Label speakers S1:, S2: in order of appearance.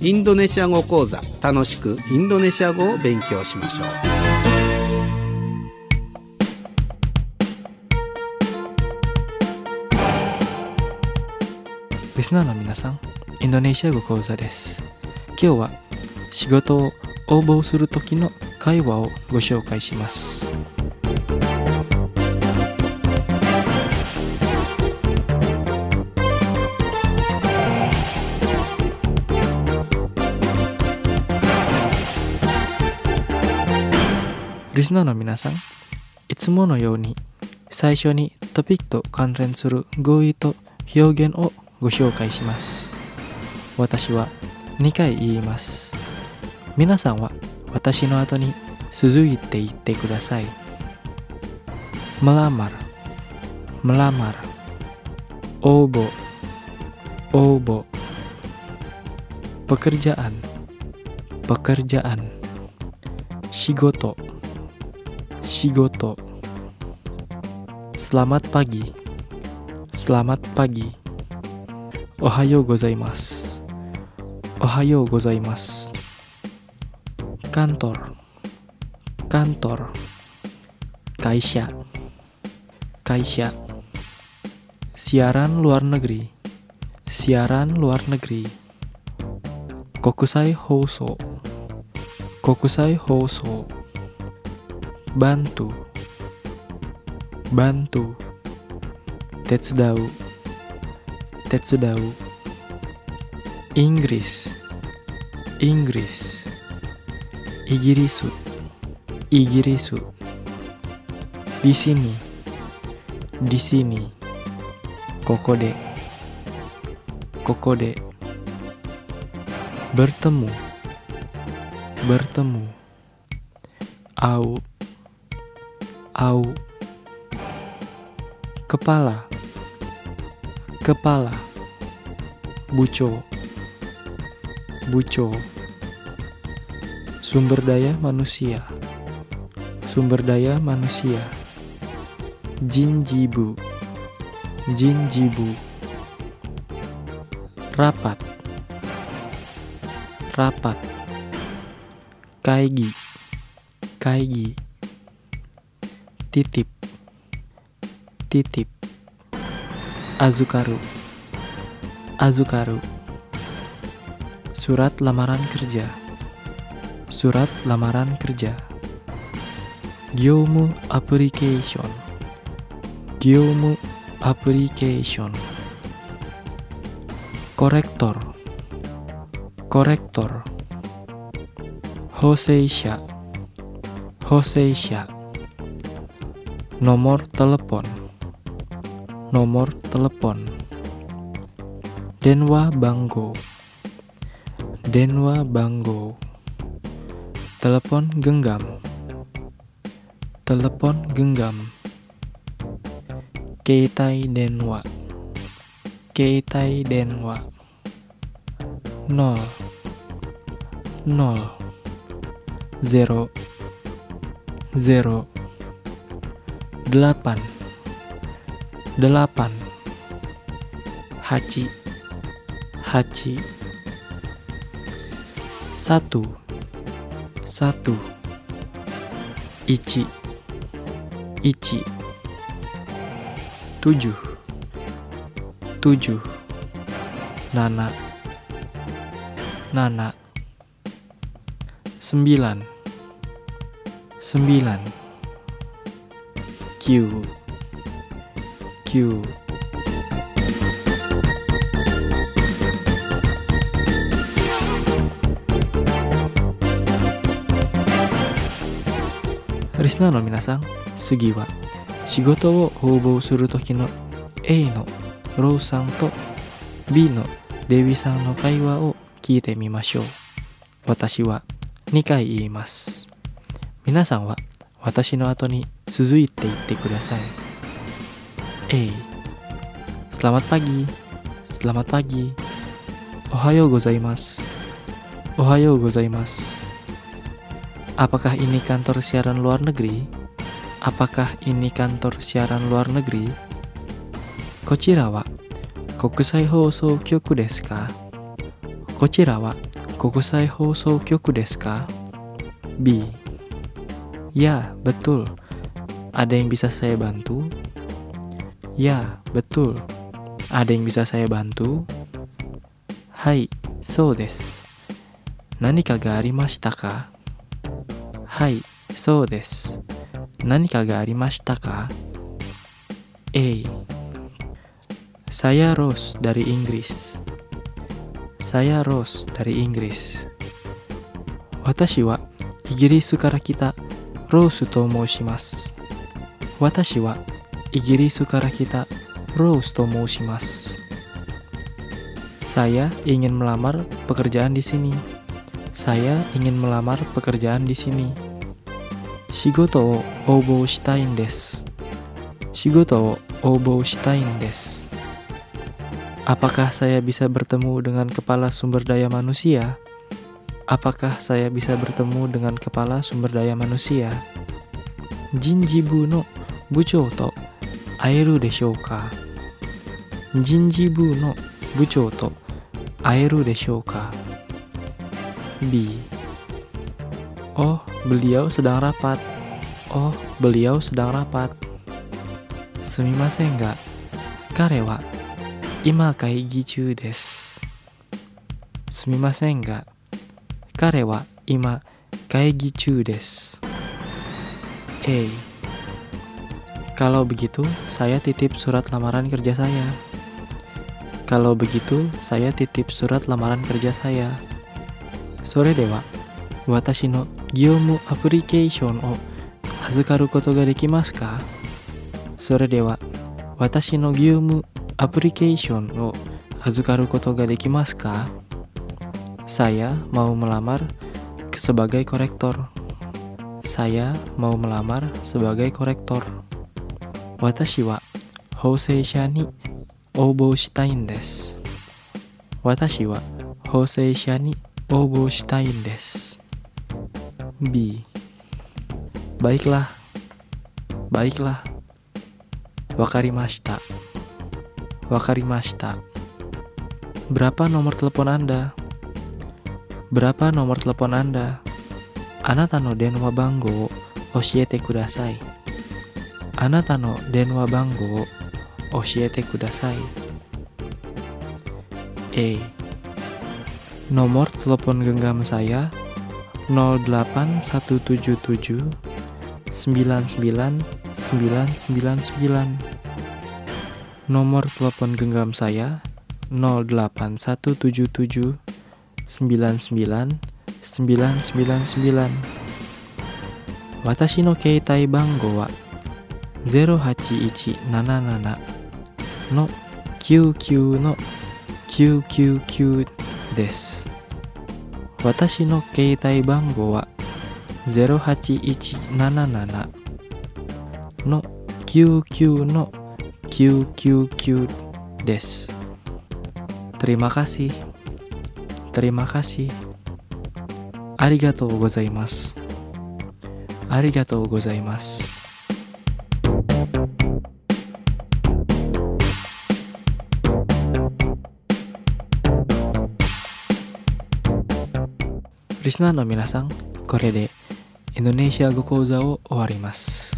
S1: インドネシア語講座、楽しくインドネシア語を勉強しましょう。
S2: リスナーの皆さん、インドネシア語講座です。今日は仕事を応募する時の会話をご紹介します。リスナーの皆さん、いつものように最初にトピックと関連する語彙と表現をご紹介します。私は2回言います。皆さんは私の後に続いて言ってください。melamar, melamar, obo, obo, pekerjaan, pekerjaan, shigoto, shigoto, selamat pagi, selamat pagi, ohayou gozaimasu, ohayou gozaimasu, kantor, kantor, kaisha, kaisha, siaran luar negeri, siaran luar negeri, kokusai housou, kokusai housou, bantu, bantu, tetsudau, tetsudau, Inggris, Inggris, igirisu, igirisu, di sini, di sini, kokode, kokode, bertemu, bertemu, au, au, kepala, kepala, buco, buco, sumber daya manusia, sumber daya manusia, jinjibu, jinjibu, rapat, rapat, kaigi, kaigi, titip, titip, azukaru, azukaru, surat lamaran kerja, surat lamaran kerja, gyoumu application, gyoumu application, korektor, korektor, hoseisha, hoseisha, nomor telepon, nomor telepon, denwa banggo, denwa banggo, telepon genggam, telepon genggam, keitai denwa, keitai denwa, nol, nol, zero, zero, delapan, delapan, hachi, hachi, satu, satu, ichi, ichi, tujuh, tujuh, nana, nana, sembilan, sembilan, Q, Q. Risna no minasan, sugi wa shigoto wo houbou suru toki no A のロウさんと B のデビさんの会話を聞いてみましょう。私は2回言います。皆さんは私の後に続いて言ってください。A. Selamat pagi. Selamat pagi. Ohayou gozaimasu. Ohayou gozaimasu. Apakah ini kantor siaran luar negeri? Apakah ini kantor siaran luar negeri? Kochira wa kokusai housou kyoku desu ka? Kochira wa Kokusai Housou Kyoku desu ka? B. Ya, betul. Ada yang bisa saya bantu? Ya, betul. Ada yang bisa saya bantu? Hai, sou desu. Nanika ga arimashita ka? Hai, sou desu. Nanika ga arimashita ka? A. Saya Rose dari Inggris. Saya Rose dari Inggris. Watashi wa Igirisu kara kita Rose to moushimasu. Watashi wa Igirisu kara kita Rose to moushimasu. Saya ingin melamar pekerjaan di sini. Saya ingin melamar pekerjaan di sini. Shigoto wo oubou shitai desu. Shigoto wo oubou shitai desu. Apakah saya bisa bertemu dengan kepala sumber daya manusia? Apakah saya bisa bertemu dengan kepala sumber daya manusia? Jinjibu no buchou to aeru deshou ka? Jinjibu no buchou to aeru deshou ka? B. Oh, beliau sedang rapat. Oh, beliau sedang rapat. Sumimasen ga, kare wa ima kaigi chū desu. Sumimasen ga, kare wa ima kaigi chū desu. A. Kalau begitu, saya titip surat lamaran kerja saya. Kalau begitu, saya titip surat lamaran kerja saya. Sore dewa, watashi no gyoumu application o hazukaru koto ga dekimasu ka? Sore dewa, watashi no gyoumu application o hazukaru koto ga dekimasu ka? Saya mau melamar sebagai korektor. Saya mau melamar sebagai korektor. Watashi wa houseisha ni oubou shitai desu. Watashi wa houseisha ni oubou shitai desu. B. Baiklah. Baiklah. Wakarimashita. Wakarimashita. Berapa nomor telepon Anda? Berapa nomor telepon Anda? Anata no denwa bango oshiete kudasai. Anata no denwa bango oshiete kudasai. A. Nomor telepon genggam saya 08177 99999. Nomor telepon genggam saya 08177 99999. Watashi no keitai bango wa 08177 no 99 no 999desu. Watashi no keitai bango wa 08177 no 99 no 999desu. Terima kasih. Terima kasih. Arigatou gozaimasu. Arigatou gozaimasu. Listenerの皆さん、これでインドネシア語講座を終わります。